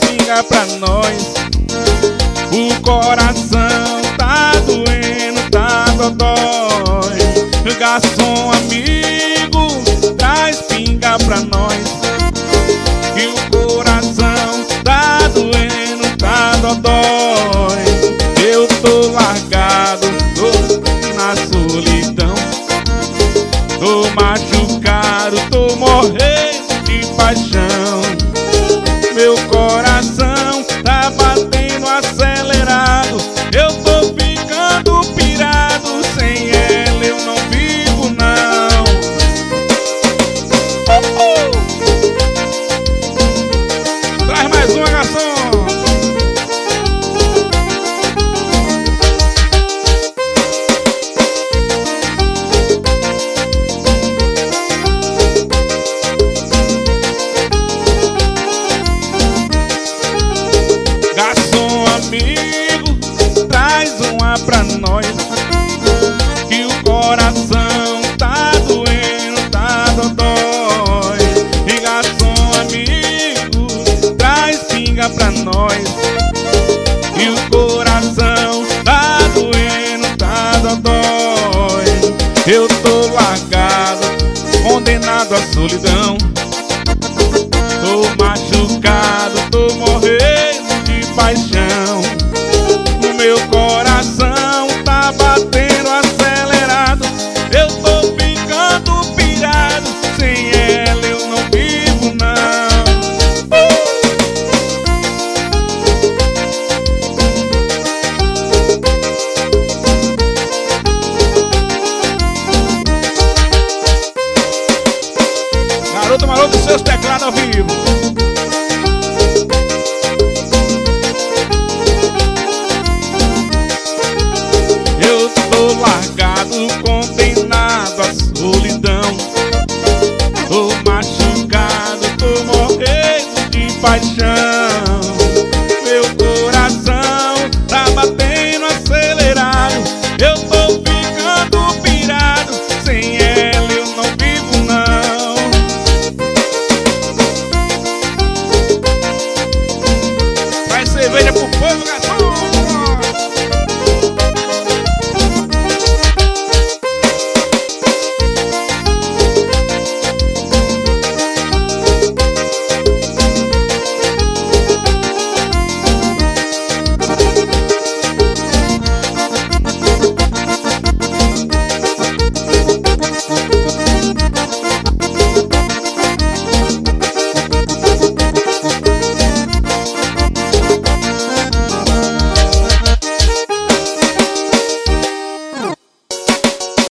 pinga pra nós. O coração tá doendo, tá dodói. Garçom amigo, traz pinga pra nós. Que o coração tá doendo, tá dodói. Eu tô largado, tô na solidão. Tô machucado, tô morrendo de paixão. Meu coração tá batendo acelerado. Eu tô ficando pirado. Sem ela eu não vivo não. Traz mais uma, garçom. Amigo, traz uma pra nós. Que o coração tá doendo, tá dodói. E garçom amigo, traz pinga pra nós. Que o coração tá doendo, tá dodói. Eu tô largado, condenado à solidão. Tô machucado, tô morrendo de paixão. O meu coração tá batendo acelerado. Eu tô ficando pirado. Sem ela eu não vivo não. Garoto Maroto, seus teclados ao vivo. Tô largado, condenado à solidão. Tô machucado, tô morrendo de paixão. Meu coração tá batendo acelerado. Eu tô ficando pirado. Sem ela eu não vivo não. Traz cerveja pro povo, galera.